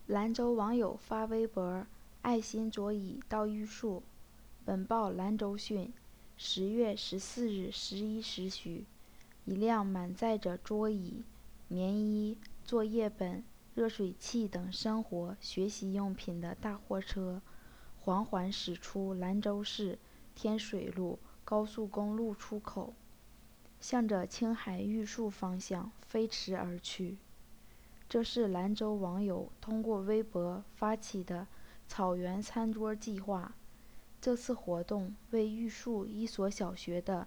兰州网友发微博，爱心桌椅到玉树。本报兰州讯：10月14日11时许，一辆满载着桌椅、棉衣、作业本、热水器等生活学习用品的大货车，缓缓驶出兰州市天水路高速公路出口，向着青海玉树方向飞驰而去。这是兰州网友通过微博发起的草原餐桌计划。这次活动为玉树一所小学的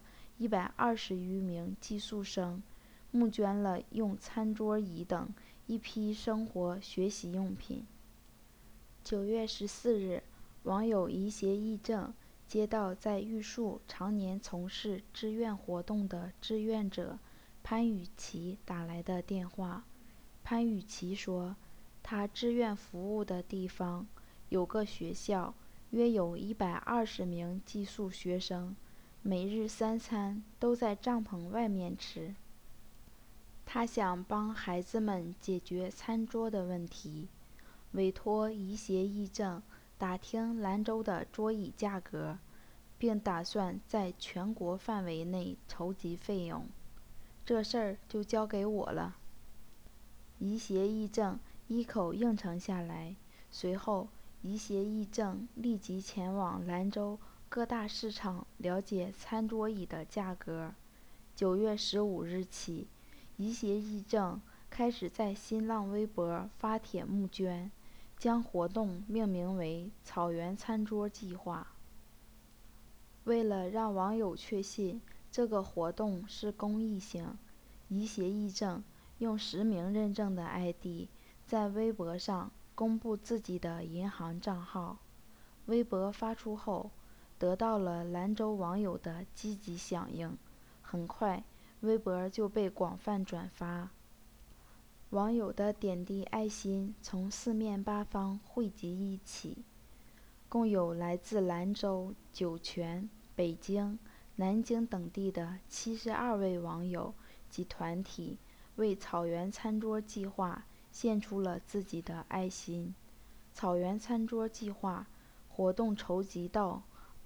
120余名寄宿生募捐了用餐桌椅等一批生活学习用品。9月14日，网友宜协议政接到在玉树常年从事志愿活动的志愿者潘雨琪打来的电话。潘雨琪说，他志愿服务的地方有个学校，约有120名寄宿学生，每日3餐都在帐篷外面吃。他想帮孩子们解决餐桌的问题，委托宜协议政打听兰州的桌椅价格，并打算在全国范围内筹集费用。这事儿就交给我了。宜协议政一口应承下来，随后宜协议政立即前往兰州各大市场了解餐桌椅的价格。9月15日起，宜协议政开始在新浪微博发帖募捐，将活动命名为草原餐桌计划。为了让网友确信这个活动是公益性，宜协议政用实名认证的 ID 在微博上公布自己的银行账号。微博发出后，得到了兰州网友的积极响应，很快微博就被广泛转发。网友的点滴爱心从四面八方汇集一起，共有来自兰州、酒泉、北京、南京等地的72位网友及团体为草原餐桌计划献出了自己的爱心。草原餐桌计划活动筹集到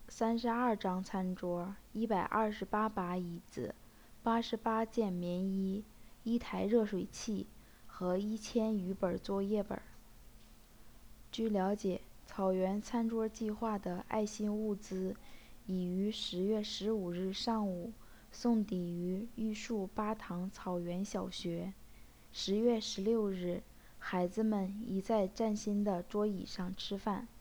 32张餐桌、128把椅子、88件棉衣、1台热水器和1000余本作业本。据了解，草原餐桌计划的爱心物资已于10月15日上午送抵于玉树八塘草原小学。10月16日，孩子们已在崭新的桌椅上吃饭。